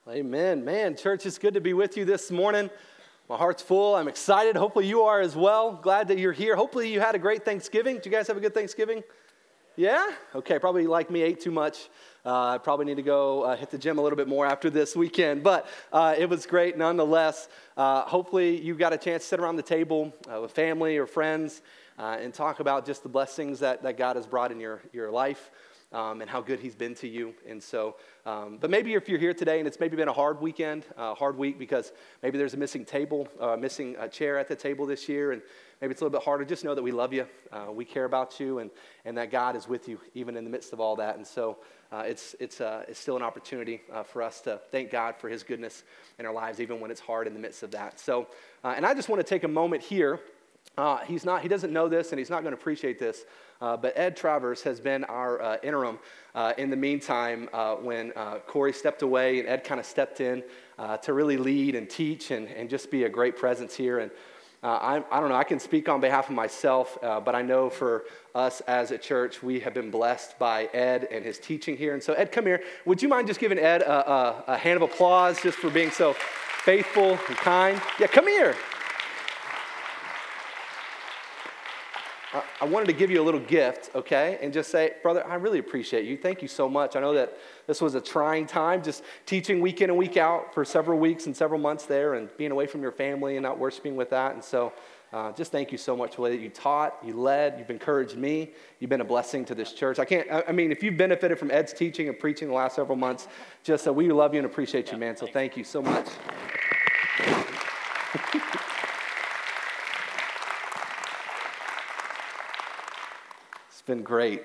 Amen. Man, church, it's good to be with you this morning. My heart's full. I'm excited. Hopefully you are as well. Glad that you're here. Hopefully you had a great Thanksgiving. Did you guys have a good Thanksgiving? Yeah? Okay, probably like me, ate too much. I probably need to go hit the gym a little bit more after this weekend. But it was great nonetheless. Hopefully you got a chance to sit around the table with family or friends and talk about just the blessings that God has brought in your life. And how good he's been to you. And so, but maybe if you're here today and it's maybe been a hard weekend, hard week because maybe there's a missing table, missing a chair at the table this year, and maybe it's a little bit harder, just know that we love you, we care about you, and that God is with you even in the midst of all that. And so it's still an opportunity for us to thank God for his goodness in our lives, even when it's hard in the midst of that. So, and I just want to take a moment here. He doesn't know this and he's not going to appreciate this, but Ed Travers has been our interim in the meantime when Corey stepped away and Ed kind of stepped in to really lead and teach and just be a great presence here. And I don't know, I can speak on behalf of myself, but I know for us as a church, we have been blessed by Ed and his teaching here. And so Ed, come here. Would you mind just giving Ed a hand of applause just for being so faithful and kind? Yeah, come here. I wanted to give you a little gift, okay, and just say, brother, I really appreciate you. Thank you so much. I know that this was a trying time, just teaching week in and week out for several weeks and several months there and being away from your family and not worshiping with that. And so just thank you so much for the way that you taught, you led, you've encouraged me. You've been a blessing to this church. If you've benefited from Ed's teaching and preaching the last several months, just we love you and appreciate you, man. So thank you so much. It's been great.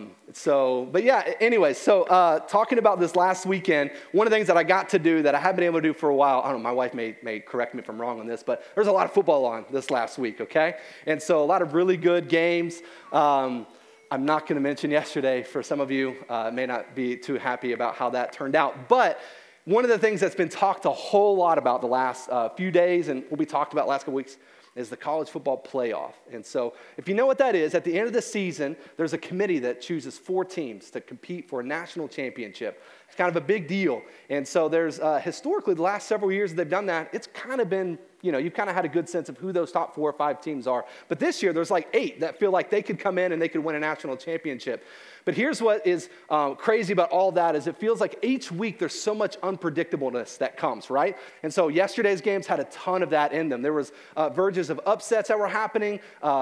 Talking about this last weekend, one of the things that I got to do that I haven't been able to do for a while, I don't know, my wife may correct me if I'm wrong on this, but there's a lot of football on this last week, okay? And so a lot of really good games. I'm not going to mention yesterday, for some of you, may not be too happy about how that turned out, but one of the things that's been talked a whole lot about the last few days and will be talked about last couple weeks is the college football playoff. And so if you know what that is, at the end of the season, there's a committee that chooses 4 teams to compete for a national championship. It's kind of a big deal. And so there's historically, the last several years that they've done that, it's kind of been, you've kind of had a good sense of who those top 4 or 5 teams are. But this year, there's like 8 that feel like they could come in and they could win a national championship. But here's what is crazy about all that is it feels like each week there's so much unpredictableness that comes, right? And so yesterday's games had a ton of that in them. There was verges of upsets that were happening,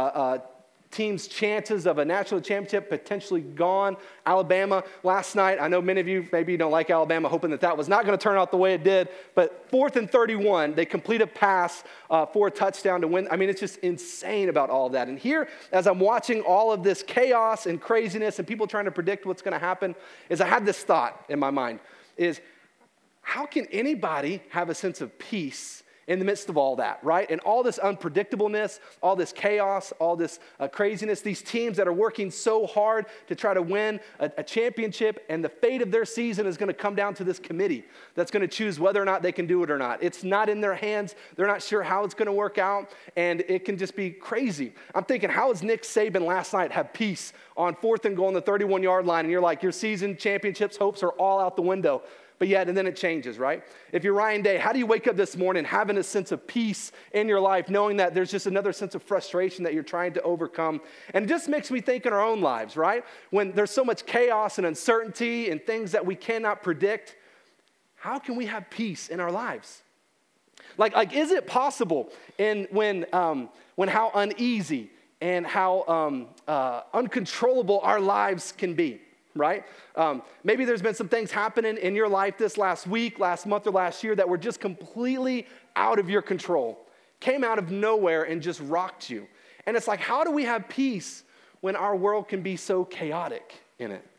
teams' chances of a national championship potentially gone. Alabama last night, I know many of you, maybe you don't like Alabama, hoping that was not going to turn out the way it did, but 4th and 31, they complete a pass for a touchdown to win. I mean, it's just insane about all of that. And here, as I'm watching all of this chaos and craziness and people trying to predict what's going to happen, is I had this thought in my mind, is how can anybody have a sense of peace in the midst of all that, right? And all this unpredictableness, all this chaos, all this craziness, these teams that are working so hard to try to win a championship, and the fate of their season is going to come down to this committee that's going to choose whether or not they can do it or not. It's not in their hands. They're not sure how it's going to work out, and it can just be crazy. I'm thinking, how does Nick Saban last night have peace on 4th and goal on the 31-yard line, and you're like, your season championships hopes are all out the window? But yet, and then it changes, right? If you're Ryan Day, how do you wake up this morning having a sense of peace in your life, knowing that there's just another sense of frustration that you're trying to overcome? And it just makes me think in our own lives, right? When there's so much chaos and uncertainty and things that we cannot predict, how can we have peace in our lives? Like is it possible when how uneasy and how uncontrollable our lives can be? Right? Maybe there's been some things happening in your life this last week, last month, or last year that were just completely out of your control, came out of nowhere and just rocked you. And it's like, how do we have peace when our world can be so chaotic in it?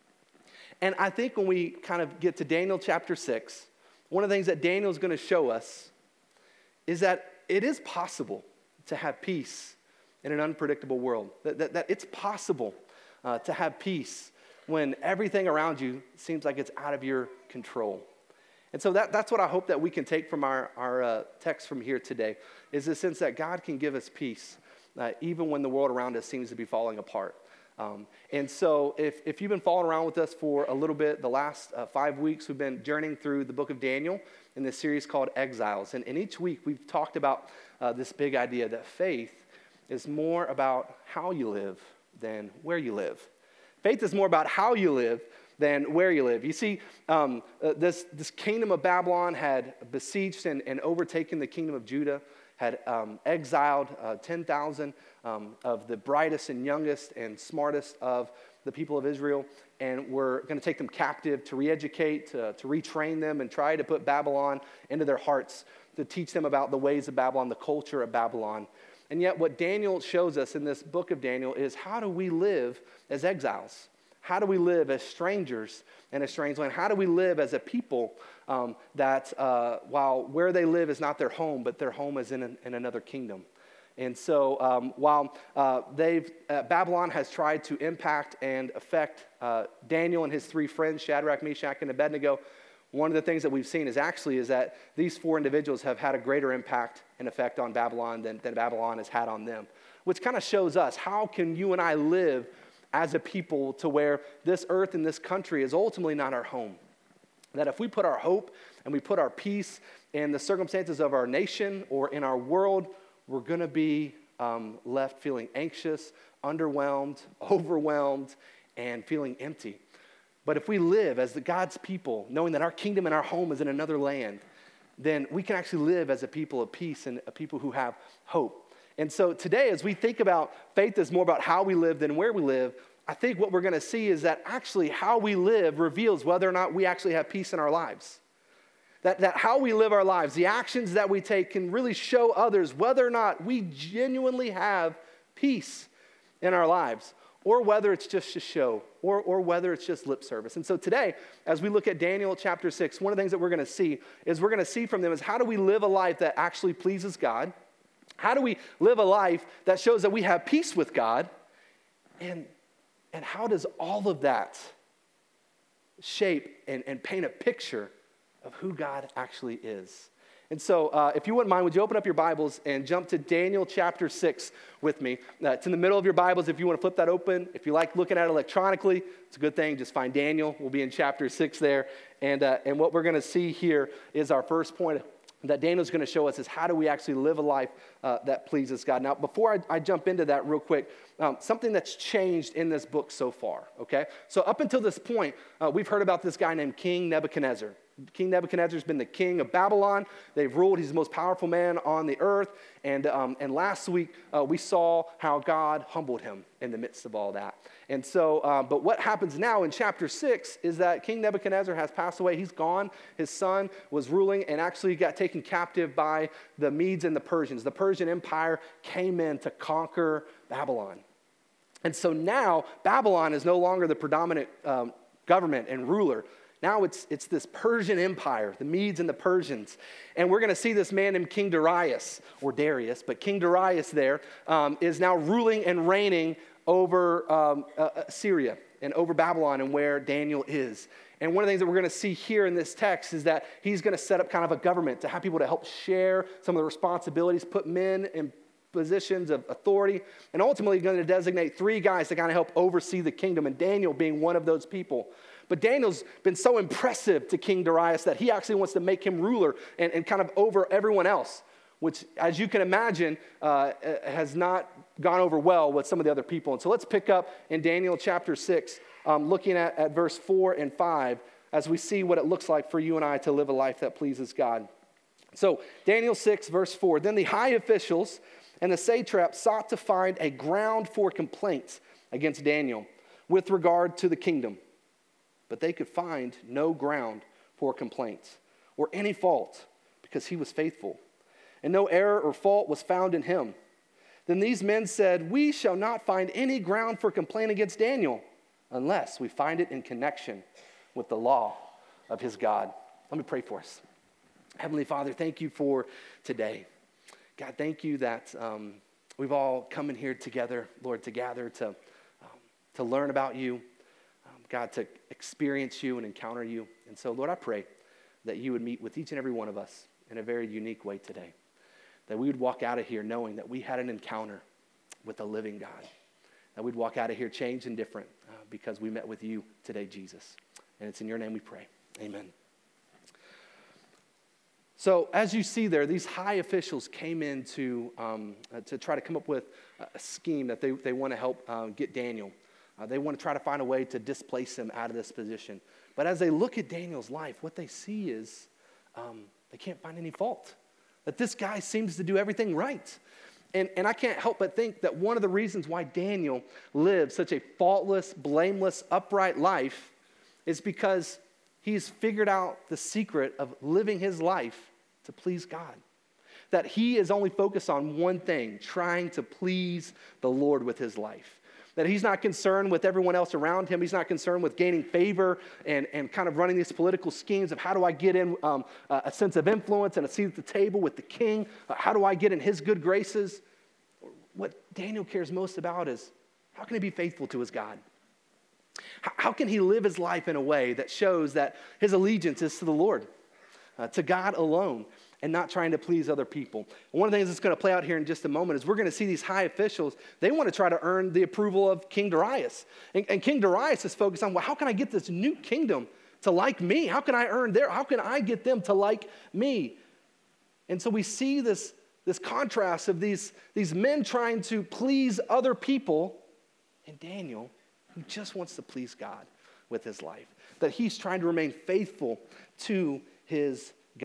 And I think when we kind of get to Daniel chapter 6, one of the things that Daniel is going to show us is that it is possible to have peace in an unpredictable world, that it's possible to have peace when everything around you seems like it's out of your control. And so that's what I hope that we can take from our text from here today, is the sense that God can give us peace even when the world around us seems to be falling apart. And so if you've been following around with us for a little bit, the last 5 weeks, we've been journeying through the book of Daniel in this series called Exiles. And each week, we've talked about this big idea that faith is more about how you live than where you live. Faith is more about how you live than where you live. You see, this kingdom of Babylon had besieged and overtaken the kingdom of Judah, had exiled 10,000 of the brightest and youngest and smartest of the people of Israel, and were going to take them captive to re-educate, to retrain them, and try to put Babylon into their hearts, to teach them about the ways of Babylon, the culture of Babylon. And yet what Daniel shows us in this book of Daniel is, how do we live as exiles? How do we live as strangers in a strange land? How do we live as a people that while where they live is not their home, but their home is in another kingdom? And so while Babylon has tried to impact and affect Daniel and his three friends, Shadrach, Meshach, and Abednego, one of the things that we've seen is that these four individuals have had a greater impact and effect on Babylon than Babylon has had on them, which kind of shows us, how can you and I live as a people to where this earth and this country is ultimately not our home? That if we put our hope and we put our peace in the circumstances of our nation or in our world, we're going to be left feeling anxious, underwhelmed, overwhelmed, and feeling empty. But if we live as God's people, knowing that our kingdom and our home is in another land, then we can actually live as a people of peace and a people who have hope. And so today, as we think about faith is more about how we live than where we live, I think what we're going to see is that actually how we live reveals whether or not we actually have peace in our lives. That how we live our lives, the actions that we take, can really show others whether or not we genuinely have peace in our lives, or whether it's just a show, or whether it's just lip service. And so today, as we look at Daniel chapter 6, one of the things that we're going to see from them is, how do we live a life that actually pleases God? How do we live a life that shows that we have peace with God? And how does all of that shape and paint a picture of who God actually is? And so if you wouldn't mind, would you open up your Bibles and jump to Daniel chapter 6 with me? It's in the middle of your Bibles if you want to flip that open. If you like looking at it electronically, it's a good thing. Just find Daniel. We'll be in chapter 6 there. And what we're going to see here is our first point that Daniel's going to show us is, how do we actually live a life that pleases God? Now, before I jump into that real quick, something that's changed in this book so far, okay? So up until this point, we've heard about this guy named King Nebuchadnezzar. King Nebuchadnezzar has been the king of Babylon. They've ruled. He's the most powerful man on the earth. And last week, we saw how God humbled him in the midst of all that. And so, but what happens now in chapter 6 is that King Nebuchadnezzar has passed away. He's gone. His son was ruling and actually got taken captive by the Medes and the Persians. The Persian Empire came in to conquer Babylon. And so now, Babylon is no longer the predominant government and ruler. Now it's this Persian Empire, the Medes and the Persians. And we're going to see this man named King Darius, or Darius, but King Darius there is now ruling and reigning over Syria and over Babylon and where Daniel is. And one of the things that we're going to see here in this text is that he's going to set up kind of a government to have people to help share some of the responsibilities, put men in positions of authority, and ultimately going to designate 3 guys to kind of help oversee the kingdom, and Daniel being one of those people. But Daniel's been so impressive to King Darius that he actually wants to make him ruler and kind of over everyone else, which, as you can imagine, has not gone over well with some of the other people. And so let's pick up in Daniel chapter 6, looking at verse 4 and 5, as we see what it looks like for you and I to live a life that pleases God. So Daniel 6, verse 4, "Then the high officials and the satraps sought to find a ground for complaint against Daniel with regard to the kingdom. But they could find no ground for complaint or any fault, because he was faithful, and no error or fault was found in him. Then these men said, 'We shall not find any ground for complaint against Daniel unless we find it in connection with the law of his God.'" Let me pray for us. Heavenly Father, thank you for today. God, thank you that we've all come in here together, Lord, to gather to learn about you, God, to experience you and encounter you. And so, Lord, I pray that you would meet with each and every one of us in a very unique way today, that we would walk out of here knowing that we had an encounter with the living God, that we'd walk out of here changed and different because we met with you today, Jesus. And it's in your name we pray. Amen. So as you see there, these high officials came in to try to come up with a scheme that they want to help get Daniel. They want to try to find a way to displace him out of this position. But as they look at Daniel's life, what they see is they can't find any fault. That this guy seems to do everything right. And I can't help but think that one of the reasons why Daniel lived such a faultless, blameless, upright life is because he's figured out the secret of living his life to please God. That he is only focused on one thing, trying to please the Lord with his life. That he's not concerned with everyone else around him. He's not concerned with gaining favor and kind of running these political schemes of how do I get in a sense of influence and a seat at the table with the king? How do I get in his good graces? What Daniel cares most about is how can he be faithful to his God? How can he live his life in a way that shows that his allegiance is to the Lord, to God alone, and not trying to please other people? And one of the things that's going to play out here in just a moment is we're going to see these high officials. They want to try to earn the approval of King Darius. And King Darius is focused on, well, how can I get this new kingdom to like me? How can I earn how can I get them to like me? And so we see this contrast of these men trying to please other people, and Daniel, who just wants to please God with his life. That he's trying to remain faithful to his God.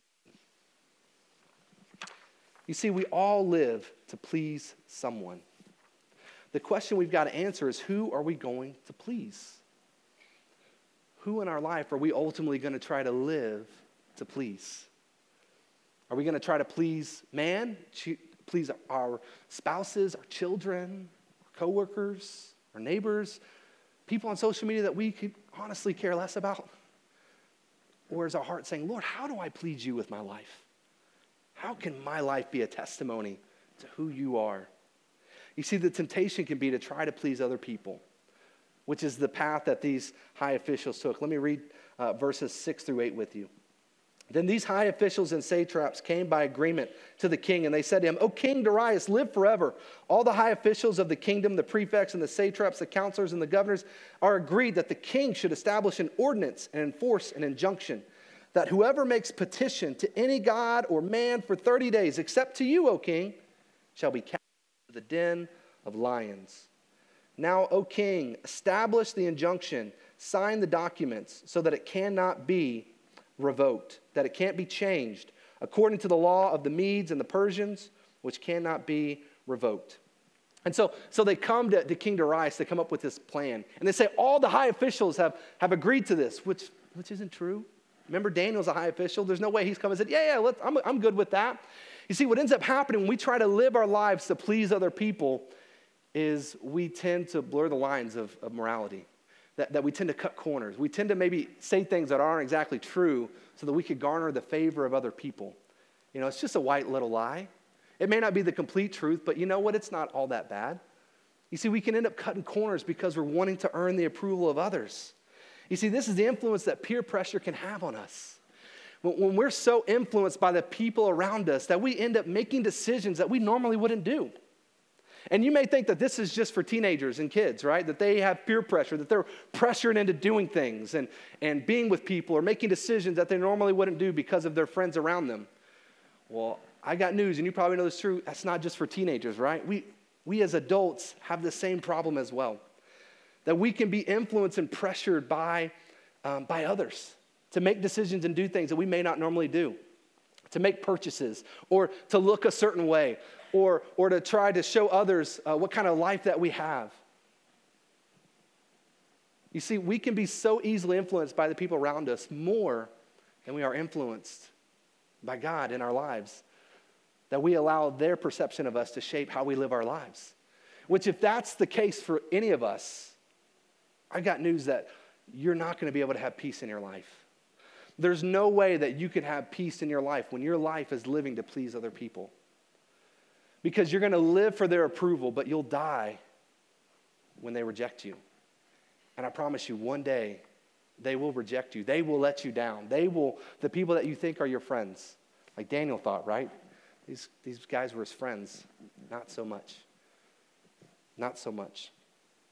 You see, we all live to please someone. The question we've got to answer is, who are we going to please? Who in our life are we ultimately going to try to live to please? Are we going to try to please man, please our spouses, our children, our coworkers, our neighbors, people on social media that we could honestly care less about? Or is our heart saying, Lord, how do I please you with my life? How can my life be a testimony to who you are? You see, the temptation can be to try to please other people, which is the path that these high officials took. Let me read verses 6-8 with you. Then these high officials and satraps came by agreement to the king, and they said to him, O King Darius, live forever. All the high officials of the kingdom, the prefects and the satraps, the counselors and the governors, are agreed that the king should establish an ordinance and enforce an injunction, that whoever makes petition to any god or man for 30 days, except to you, O king, shall be cast into the den of lions. Now, O king, establish the injunction, sign the documents, so that it cannot be revoked, that it can't be changed, according to the law of the Medes and the Persians, which cannot be revoked. And so they come to King Darius to come up with this plan. And they say all the high officials have agreed to this, which isn't true. Remember, Daniel's a high official. There's no way he's come and said, I'm good with that. You see, what ends up happening when we try to live our lives to please other people is we tend to blur the lines of morality. That we tend to cut corners. We tend to maybe say things that aren't exactly true so that we could garner the favor of other people. You know, it's just a white little lie. It may not be the complete truth, but you know what? It's not all that bad. You see, we can end up cutting corners because we're wanting to earn the approval of others. You see, this is the influence that peer pressure can have on us. When we're so influenced by the people around us that we end up making decisions that we normally wouldn't do. And you may think that this is just for teenagers and kids, right? That they have peer pressure, that they're pressured into doing things and being with people or making decisions that they normally wouldn't do because of their friends around them. Well, I got news, and you probably know this is true. That's not just for teenagers, right? We as adults have the same problem as well. That we can be influenced and pressured by others to make decisions and do things that we may not normally do. To make purchases or to look a certain way. Or to try to show others what kind of life that we have. You see, we can be so easily influenced by the people around us more than we are influenced by God in our lives. That we allow their perception of us to shape how we live our lives. Which, if that's the case for any of us, I got news that you're not going to be able to have peace in your life. There's no way that you can have peace in your life when your life is living to please other people. Because you're going to live for their approval, but you'll die when they reject you. And I promise you, one day, they will reject you. They will let you down. The people that you think are your friends, like Daniel thought, right? These guys were his friends. Not so much. Not so much.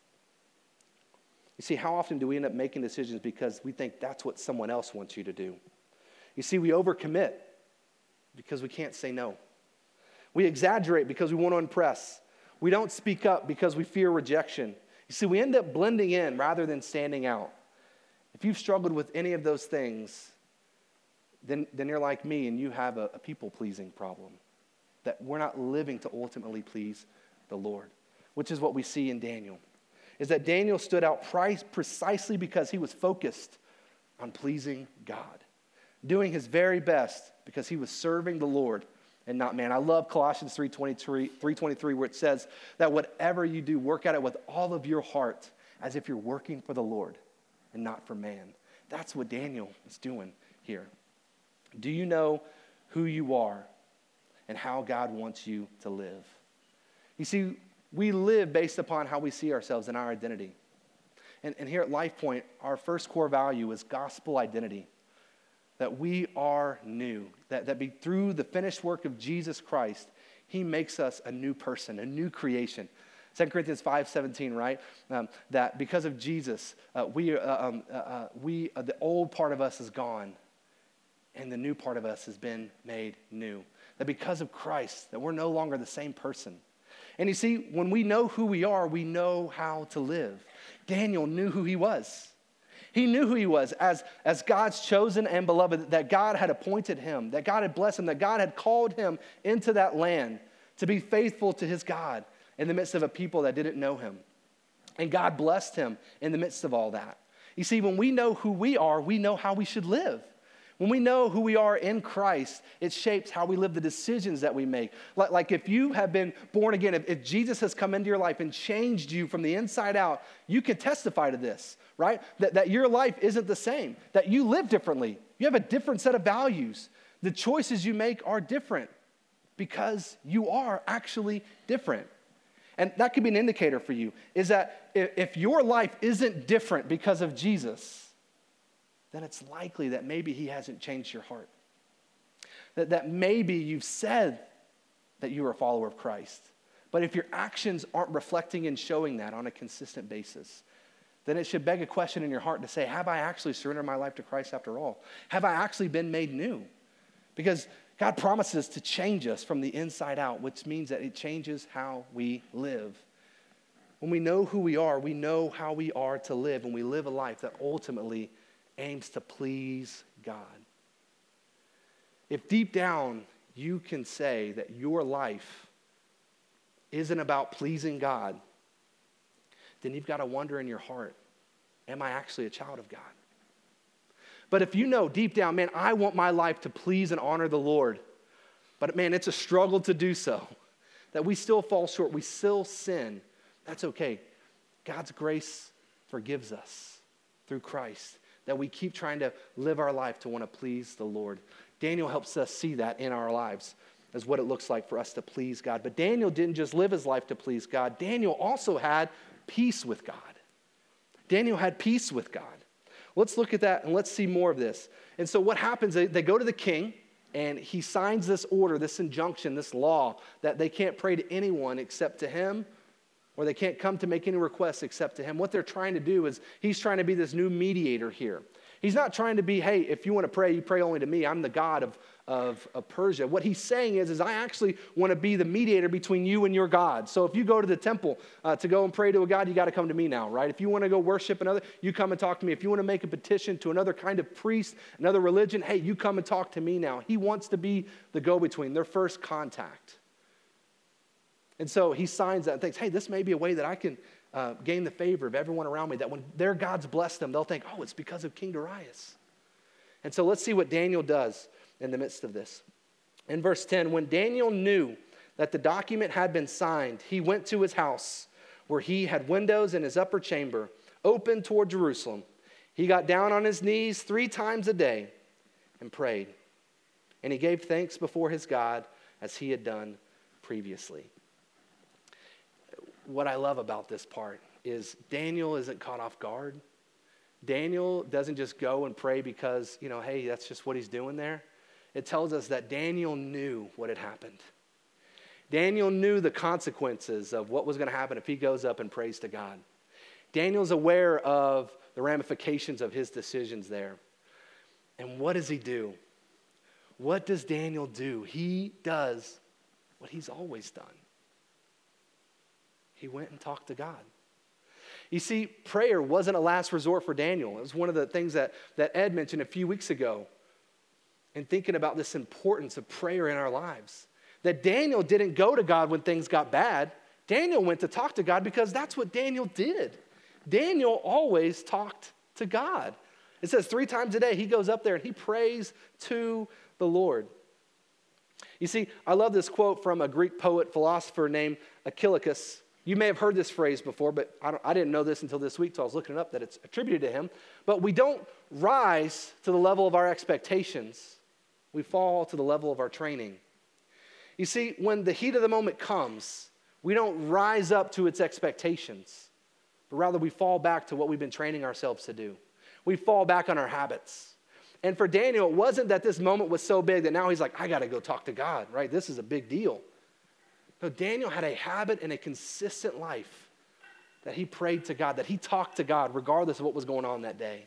You see, how often do we end up making decisions because we think that's what someone else wants you to do? You see, we overcommit because we can't say no. We exaggerate because we want to impress. We don't speak up because we fear rejection. You see, we end up blending in rather than standing out. If you've struggled with any of those things, then you're like me and you have a people-pleasing problem. That we're not living to ultimately please the Lord, which is what we see in Daniel. Is that Daniel stood out precisely because he was focused on pleasing God, doing his very best because he was serving the Lord and not man. I love Colossians 3:23, where it says that whatever you do, work at it with all of your heart as if you're working for the Lord and not for man. That's what Daniel is doing here. Do you know who you are and how God wants you to live? You see, we live based upon how we see ourselves and our identity. And here at LifePoint, our first core value is gospel identity. That we are new. That through the finished work of Jesus Christ, he makes us a new person, a new creation. 2 Corinthians 5:17, right? That because of Jesus, the old part of us is gone, and the new part of us has been made new. That because of Christ, that we're no longer the same person. And you see, when we know who we are, we know how to live. Daniel knew who he was. He knew who he was as God's chosen and beloved, that God had appointed him, that God had blessed him, that God had called him into that land to be faithful to his God in the midst of a people that didn't know him. And God blessed him in the midst of all that. You see, when we know who we are, we know how we should live. When we know who we are in Christ, it shapes how we live, the decisions that we make. Like if you have been born again, if Jesus has come into your life and changed you from the inside out, you can testify to this, right? That your life isn't the same, that you live differently. You have a different set of values. The choices you make are different because you are actually different. And that could be an indicator for you, is that if your life isn't different because of Jesus, then it's likely that maybe he hasn't changed your heart. That maybe you've said that you are a follower of Christ, but if your actions aren't reflecting and showing that on a consistent basis, then it should beg a question in your heart to say, have I actually surrendered my life to Christ after all? Have I actually been made new? Because God promises to change us from the inside out, which means that it changes how we live. When we know who we are, we know how we are to live, and we live a life that ultimately aims to please God. If deep down you can say that your life isn't about pleasing God, then you've got to wonder in your heart, am I actually a child of God? But if you know deep down, man, I want my life to please and honor the Lord, but man, it's a struggle to do so, that we still fall short, we still sin, that's okay. God's grace forgives us through Christ, that we keep trying to live our life to want to please the Lord. Daniel helps us see that in our lives as what it looks like for us to please God. But Daniel didn't just live his life to please God. Daniel also had peace with God. Daniel had peace with God. Let's look at that and let's see more of this. And so what happens, they go to the king and he signs this order, this injunction, this law that they can't pray to anyone except to him, or they can't come to make any requests except to him. What they're trying to do is he's trying to be this new mediator here. He's not trying to be, hey, if you want to pray, you pray only to me. I'm the God of Persia. What he's saying is I actually want to be the mediator between you and your God. So if you go to the temple to go and pray to a God, you got to come to me now, right? If you want to go worship another, you come and talk to me. If you want to make a petition to another kind of priest, another religion, hey, you come and talk to me now. He wants to be the go-between, their first contact. And so he signs that and thinks, hey, this may be a way that I can gain the favor of everyone around me, that when their gods bless them, they'll think, oh, it's because of King Darius. And so let's see what Daniel does in the midst of this. In verse 10, when Daniel knew that the document had been signed, he went to his house where he had windows in his upper chamber open toward Jerusalem. He got down on his knees 3 times a day and prayed. And he gave thanks before his God as he had done previously. What I love about this part is Daniel isn't caught off guard. Daniel doesn't just go and pray because, hey, that's just what he's doing there. It tells us that Daniel knew what had happened. Daniel knew the consequences of what was going to happen if he goes up and prays to God. Daniel's aware of the ramifications of his decisions there. And what does he do? What does Daniel do? He does what he's always done. He went and talked to God. You see, prayer wasn't a last resort for Daniel. It was one of the things that Ed mentioned a few weeks ago in thinking about this importance of prayer in our lives. That Daniel didn't go to God when things got bad. Daniel went to talk to God because that's what Daniel did. Daniel always talked to God. It says 3 times a day he goes up there and he prays to the Lord. You see, I love this quote from a Greek poet, philosopher named Achilles. You may have heard this phrase before, but I didn't know this until this week, so I was looking it up that it's attributed to him. But we don't rise to the level of our expectations. We fall to the level of our training. You see, when the heat of the moment comes, we don't rise up to its expectations, but rather we fall back to what we've been training ourselves to do. We fall back on our habits. And for Daniel, it wasn't that this moment was so big that now he's like, I got to go talk to God, right? This is a big deal. No, Daniel had a habit and a consistent life that he prayed to God, that he talked to God regardless of what was going on that day.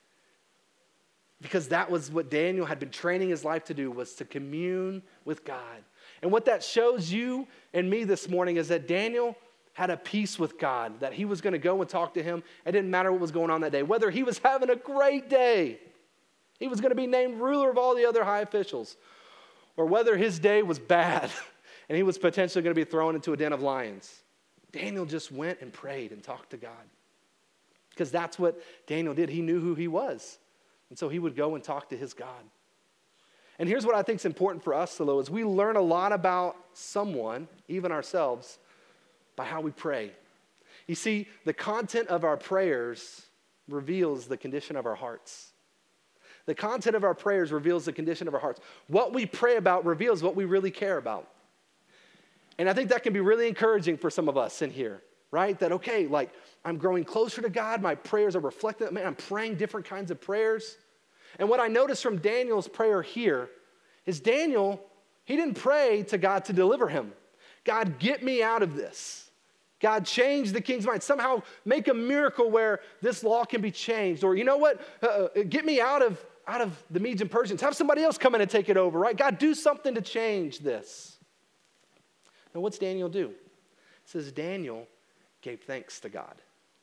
Because that was what Daniel had been training his life to do, was to commune with God. And what that shows you and me this morning is that Daniel had a peace with God, that he was going to go and talk to him. It didn't matter what was going on that day. Whether he was having a great day, he was going to be named ruler of all the other high officials, or whether his day was bad and he was potentially going to be thrown into a den of lions. Daniel just went and prayed and talked to God. Because that's what Daniel did. He knew who he was. And so he would go and talk to his God. And here's what I think is important for us, though, is we learn a lot about someone, even ourselves, by how we pray. You see, the content of our prayers reveals the condition of our hearts. The content of our prayers reveals the condition of our hearts. What we pray about reveals what we really care about. And I think that can be really encouraging for some of us in here, right? That, okay, like, I'm growing closer to God. My prayers are reflecting, man, I'm praying different kinds of prayers. And what I noticed from Daniel's prayer here is Daniel, he didn't pray to God to deliver him. God, get me out of this. God, change the king's mind. Somehow make a miracle where this law can be changed. Or, you know what, get me out of the Medes and Persians. Have somebody else come in and take it over, right? God, do something to change this. Now, what's Daniel do? It says Daniel gave thanks to God.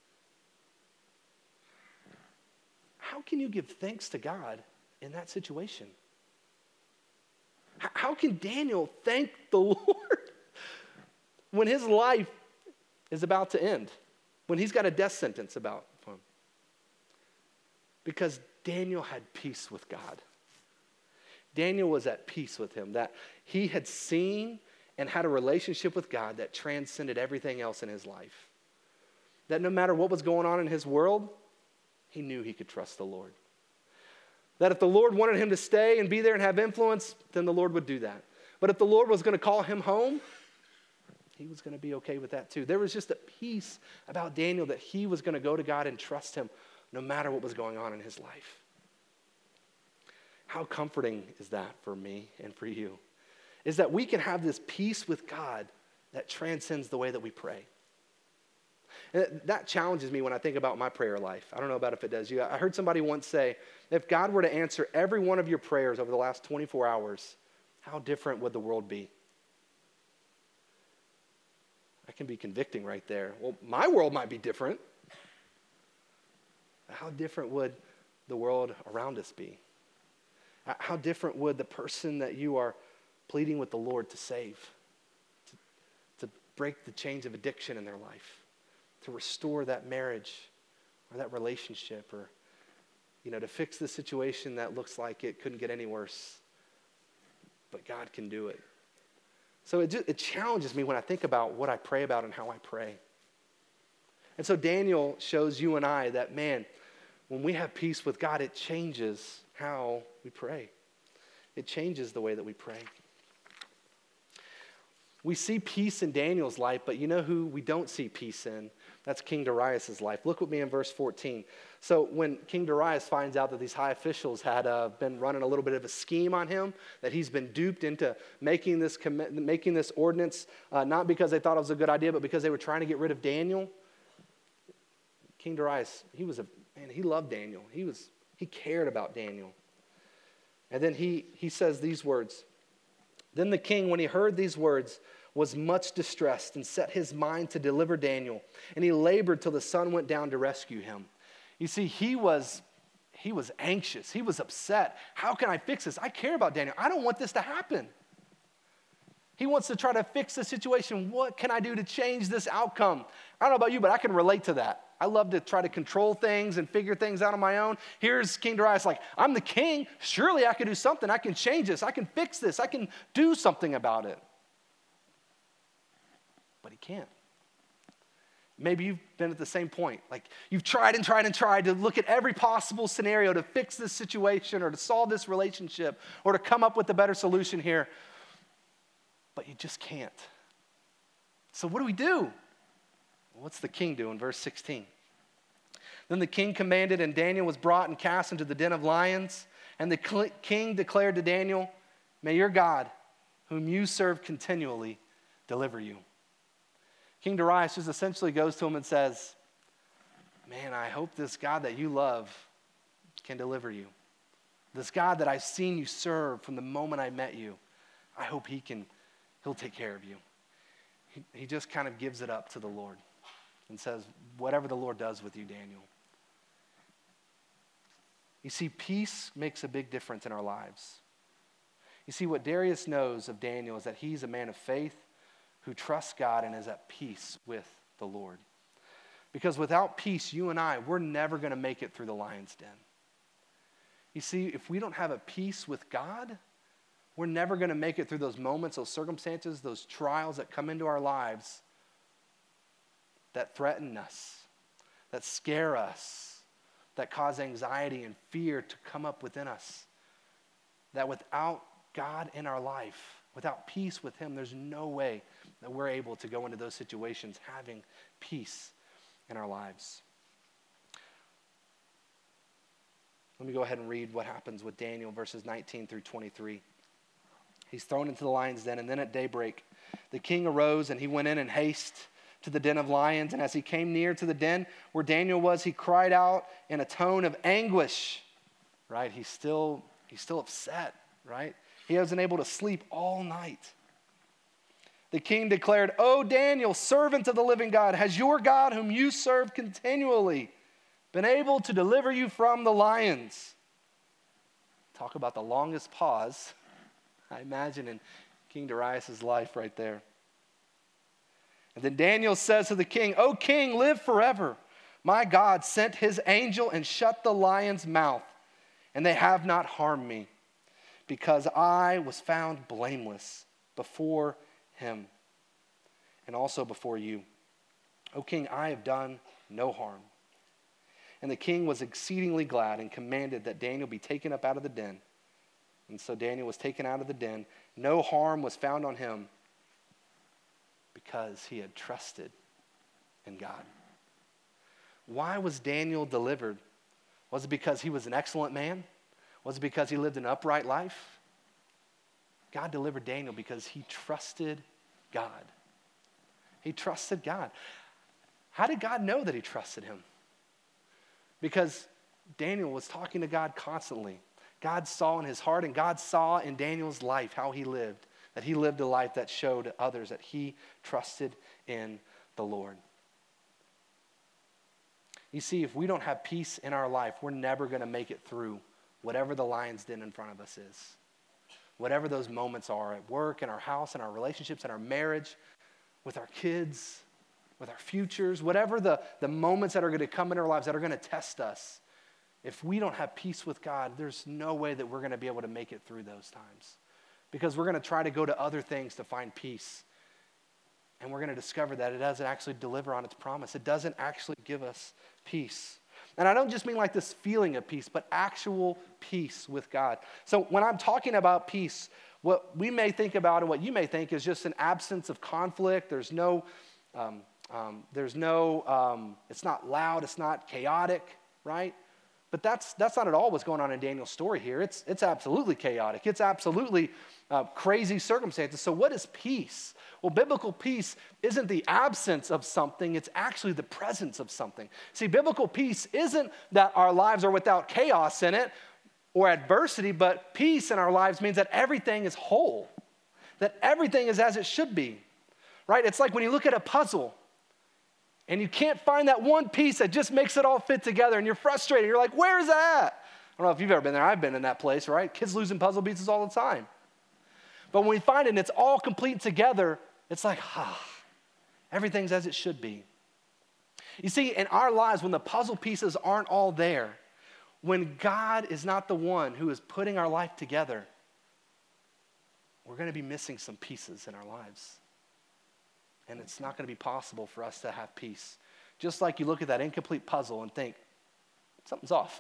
How can you give thanks to God in that situation? How can Daniel thank the Lord when his life is about to end, when he's got a death sentence about him? Because Daniel had peace with God. Daniel was at peace with him, that he had seen and had a relationship with God that transcended everything else in his life. That no matter what was going on in his world, he knew he could trust the Lord. That if the Lord wanted him to stay and be there and have influence, then the Lord would do that. But if the Lord was going to call him home, he was going to be okay with that too. There was just a peace about Daniel that he was going to go to God and trust him no matter what was going on in his life. How comforting is that for me and for you? Is that we can have this peace with God that transcends the way that we pray. And that challenges me when I think about my prayer life. I don't know about if it does you. I heard somebody once say, if God were to answer every one of your prayers over the last 24 hours, how different would the world be? That can be convicting right there. Well, my world might be different. How different would the world around us be? How different would the person that you are pleading with the Lord to save, to break the chains of addiction in their life, to restore that marriage or that relationship, or, to fix the situation that looks like it couldn't get any worse, but God can do it. So it challenges me when I think about what I pray about and how I pray. And so Daniel shows you and I that, man, when we have peace with God, it changes how we pray. It changes the way that we pray. We see peace in Daniel's life, but you know who we don't see peace in? That's King Darius' life. Look with me in verse 14. So when King Darius finds out that these high officials had been running a little bit of a scheme on him, that he's been duped into making this ordinance, not because they thought it was a good idea, but because they were trying to get rid of Daniel, King Darius, he loved Daniel. He cared about Daniel. And then he says these words. Then the king, when he heard these words, was much distressed and set his mind to deliver Daniel. And he labored till the sun went down to rescue him. You see, he was anxious. He was upset. How can I fix this? I care about Daniel. I don't want this to happen. He wants to try to fix the situation. What can I do to change this outcome? I don't know about you, but I can relate to that. I love to try to control things and figure things out on my own. Here's King Darius like, I'm the king. Surely I can do something. I can change this. I can fix this. I can do something about it. But he can't. Maybe you've been at the same point. Like you've tried and tried and tried to look at every possible scenario to fix this situation or to solve this relationship or to come up with a better solution here. But you just can't. So what do we do? What's the king do in verse 16? Then the king commanded, and Daniel was brought and cast into the den of lions. And the king declared to Daniel, may your God, whom you serve continually, deliver you. King Darius just essentially goes to him and says, man, I hope this God that you love can deliver you. This God that I've seen you serve from the moment I met you, I hope he'll take care of you. He just kind of gives it up to the Lord and says, whatever the Lord does with you, Daniel. You see, peace makes a big difference in our lives. You see, what Darius knows of Daniel is that he's a man of faith who trusts God and is at peace with the Lord. Because without peace, you and we're never going to make it through the lion's den. You see, if we don't have a peace with God, we're never going to make it through those moments, those circumstances, those trials that come into our lives that threaten us, that scare us, that cause anxiety and fear to come up within us. That without God in our life, without peace with Him, there's no way that we're able to go into those situations having peace in our lives. Let me go ahead and read what happens with Daniel, verses 19 through 23. He's thrown into the lion's den, and then at daybreak, the king arose and he went in haste to the den of lions. And as he came near to the den where Daniel was, he cried out in a tone of anguish. Right? He's still upset. Right? He wasn't able to sleep all night. The king declared, "O Daniel, servant of the living God, has your God, whom you serve continually, been able to deliver you from the lions?" Talk about the longest pause, I imagine, in King Darius' life right there. And then Daniel says to the king, "O king, live forever. My God sent his angel and shut the lion's mouth, and they have not harmed me, because I was found blameless before him and also before you. O king, I have done no harm." And the king was exceedingly glad and commanded that Daniel be taken up out of the den. And so Daniel was taken out of the den. No harm was found on him because he had trusted in God. Why was Daniel delivered? Was it because he was an excellent man? Was it because he lived an upright life? God delivered Daniel because he trusted God. He trusted God. How did God know that he trusted him? Because Daniel was talking to God constantly. God saw in his heart, and God saw in Daniel's life how he lived, that he lived a life that showed others that he trusted in the Lord. You see, if we don't have peace in our life, we're never going to make it through whatever the lion's den in front of us is. Whatever those moments are at work, in our house, in our relationships, in our marriage, with our kids, with our futures, whatever the moments that are going to come in our lives that are going to test us. If we don't have peace with God, there's no way that we're going to be able to make it through those times. Because we're going to try to go to other things to find peace. And we're going to discover that it doesn't actually deliver on its promise. It doesn't actually give us peace. And I don't just mean like this feeling of peace, but actual peace with God. So when I'm talking about peace, what we may think about and what you may think is just an absence of conflict. It's not loud, it's not chaotic, right? But that's not at all what's going on in Daniel's story here. It's absolutely chaotic. It's absolutely crazy circumstances. So what is peace? Well, biblical peace isn't the absence of something. It's actually the presence of something. See, biblical peace isn't that our lives are without chaos in it or adversity, but peace in our lives means that everything is whole, that everything is as it should be, right? It's like when you look at a puzzle, and you can't find that one piece that just makes it all fit together, and you're frustrated. You're like, where's that? I don't know if you've ever been there. I've been in that place, right? Kids losing puzzle pieces all the time. But when we find it and it's all complete together, it's like, everything's as it should be. You see, in our lives, when the puzzle pieces aren't all there, when God is not the one who is putting our life together, we're going to be missing some pieces in our lives. And it's not going to be possible for us to have peace. Just like you look at that incomplete puzzle and think, something's off.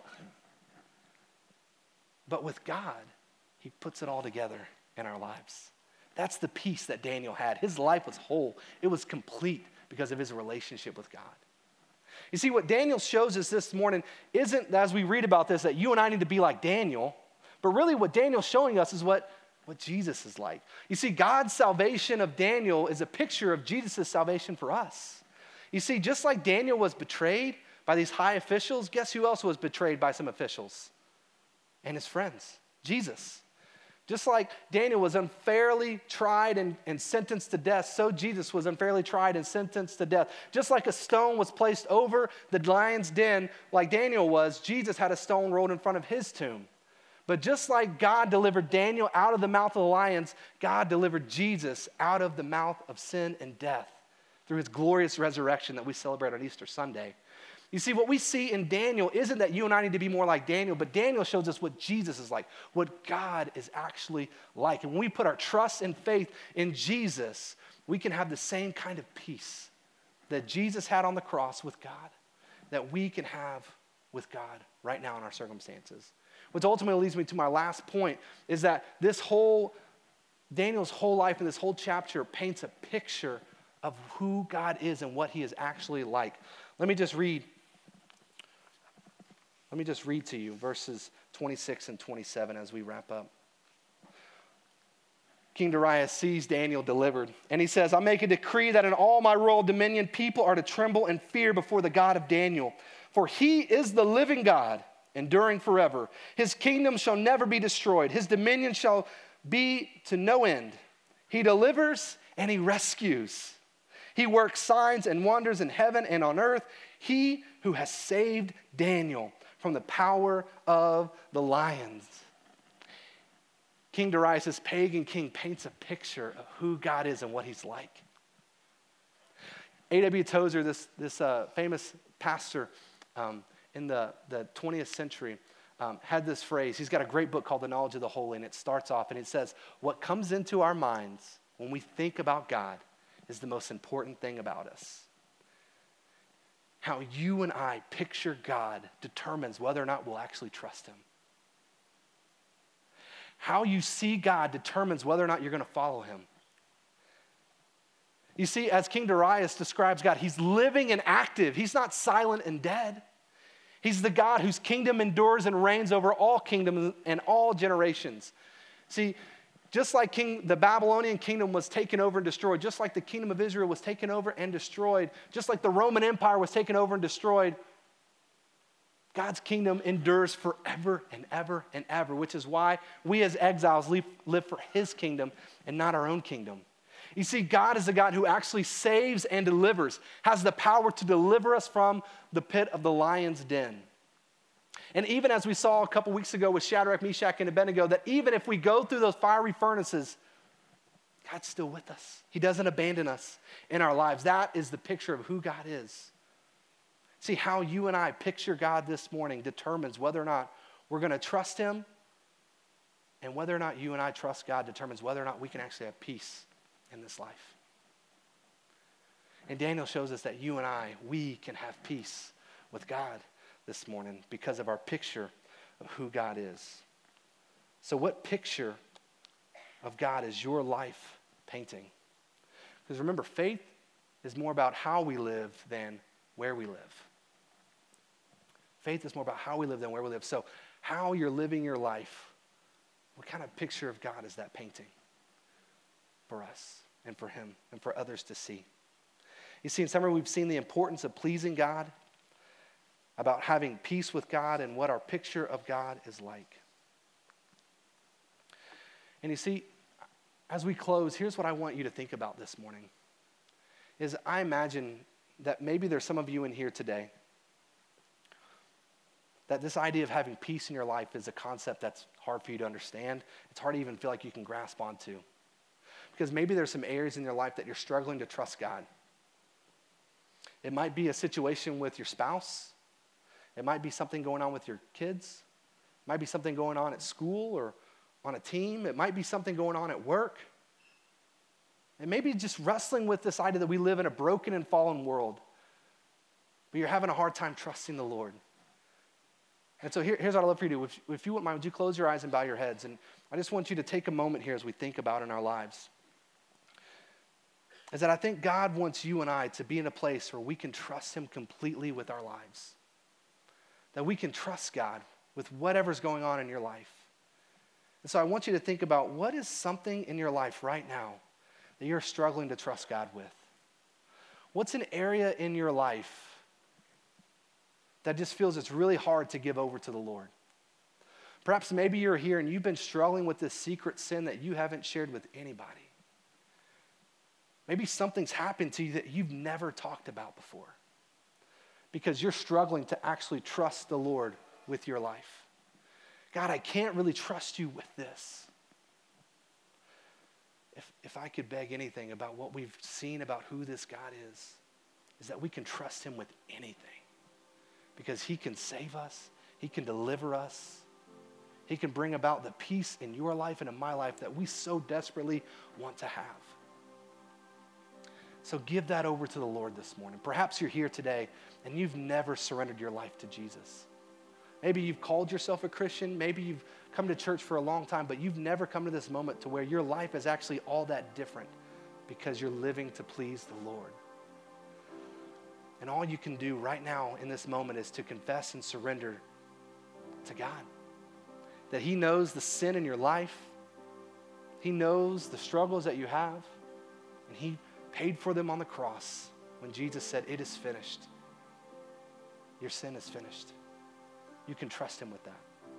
But with God, he puts it all together in our lives. That's the peace that Daniel had. His life was whole. It was complete because of his relationship with God. You see, what Daniel shows us this morning isn't, as we read about this, that you and I need to be like Daniel, but really what Daniel's showing us is what Jesus is like. You see, God's salvation of Daniel is a picture of Jesus' salvation for us. You see, just like Daniel was betrayed by these high officials, guess who else was betrayed by some officials? And his friends, Jesus. Just like Daniel was unfairly tried and sentenced to death, so Jesus was unfairly tried and sentenced to death. Just like a stone was placed over the lion's den, like Daniel was, Jesus had a stone rolled in front of his tomb. But just like God delivered Daniel out of the mouth of the lions, God delivered Jesus out of the mouth of sin and death through his glorious resurrection that we celebrate on Easter Sunday. You see, what we see in Daniel isn't that you and I need to be more like Daniel, but Daniel shows us what Jesus is like, what God is actually like. And when we put our trust and faith in Jesus, we can have the same kind of peace that Jesus had on the cross with God, that we can have with God right now in our circumstances. Which ultimately leads me to my last point, is that Daniel's whole life and this whole chapter paints a picture of who God is and what he is actually like. Let me just read to you verses 26 and 27 as we wrap up. King Darius sees Daniel delivered, and he says, I make a decree that in all my royal dominion people are to tremble and fear before the God of Daniel, for he is the living God, enduring forever. His kingdom shall never be destroyed. His dominion shall be to no end. He delivers and he rescues. He works signs and wonders in heaven and on earth. He who has saved Daniel from the power of the lions. King Darius, this pagan king, paints a picture of who God is and what he's like. A.W. Tozer, this famous pastor, in the 20th century, had this phrase. He's got a great book called The Knowledge of the Holy, and it starts off and it says, what comes into our minds when we think about God is the most important thing about us. How you and I picture God determines whether or not we'll actually trust him. How you see God determines whether or not you're going to follow him. You see, as King Darius describes God, he's living and active. He's not silent and dead. He's the God whose kingdom endures and reigns over all kingdoms and all generations. See, just like the Babylonian kingdom was taken over and destroyed, just like the kingdom of Israel was taken over and destroyed, just like the Roman Empire was taken over and destroyed, God's kingdom endures forever and ever and ever, which is why we as exiles live for his kingdom and not our own kingdom. You see, God is a God who actually saves and delivers, has the power to deliver us from the pit of the lion's den. And even as we saw a couple weeks ago with Shadrach, Meshach, and Abednego, that even if we go through those fiery furnaces, God's still with us. He doesn't abandon us in our lives. That is the picture of who God is. See, how you and I picture God this morning determines whether or not we're going to trust him, and whether or not you and I trust God determines whether or not we can actually have peace in this life. And Daniel shows us that you and I, we can have peace with God this morning because of our picture of who God is. So what picture of God is your life painting? Because remember, faith is more about how we live than where we live. Faith is more about how we live than where we live. So how you're living your life, what kind of picture of God is that painting for us and for him and for others to see? You see, in summary, we've seen the importance of pleasing God, about having peace with God, and what our picture of God is like. And you see, as we close, here's what I want you to think about this morning, is I imagine that maybe there's some of you in here today that this idea of having peace in your life is a concept that's hard for you to understand. It's hard to even feel like you can grasp onto. Because maybe there's some areas in your life that you're struggling to trust God. It might be a situation with your spouse. It might be something going on with your kids. It might be something going on at school or on a team. It might be something going on at work. And maybe just wrestling with this idea that we live in a broken and fallen world, but you're having a hard time trusting the Lord. And so here's what I'd love for you to do. If you wouldn't mind, would you close your eyes and bow your heads? And I just want you to take a moment here as we think about in our lives. Is that I think God wants you and I to be in a place where we can trust him completely with our lives. That we can trust God with whatever's going on in your life. And so I want you to think about, what is something in your life right now that you're struggling to trust God with? What's an area in your life that just feels it's really hard to give over to the Lord? Perhaps maybe you're here and you've been struggling with this secret sin that you haven't shared with anybody. Maybe something's happened to you that you've never talked about before because you're struggling to actually trust the Lord with your life. God, I can't really trust you with this. If I could beg anything about what we've seen about who this God is that we can trust him with anything. Because he can save us, he can deliver us, he can bring about the peace in your life and in my life that we so desperately want to have. So give that over to the Lord this morning. Perhaps you're here today and you've never surrendered your life to Jesus. Maybe you've called yourself a Christian, maybe you've come to church for a long time, but you've never come to this moment to where your life is actually all that different because you're living to please the Lord. And all you can do right now in this moment is to confess and surrender to God. That he knows the sin in your life. He knows the struggles that you have. And he paid for them on the cross when Jesus said, "It is finished." Your sin is finished. You can trust him with that.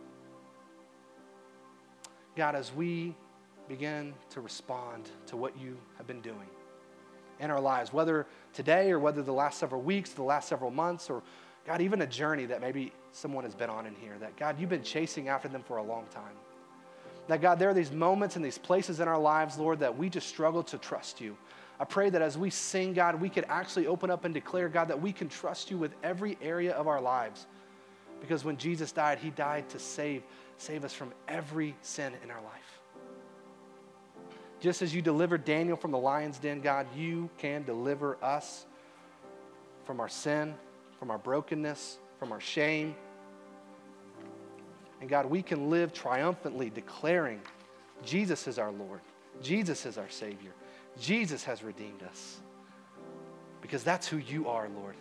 God, as we begin to respond to what you have been doing in our lives, whether today or whether the last several weeks, the last several months, or God, even a journey that maybe someone has been on in here, that God, you've been chasing after them for a long time. That God, there are these moments and these places in our lives, Lord, that we just struggle to trust you. I pray that as we sing, God, we could actually open up and declare, God, that we can trust you with every area of our lives. Because when Jesus died, he died to save us from every sin in our life. Just as you delivered Daniel from the lion's den, God, you can deliver us from our sin, from our brokenness, from our shame. And God, we can live triumphantly declaring Jesus is our Lord. Jesus is our Savior. Jesus has redeemed us. Because that's who you are, Lord.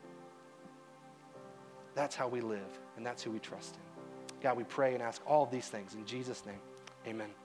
That's how we live, and that's who we trust in. God, we pray and ask all of these things in Jesus' name. Amen.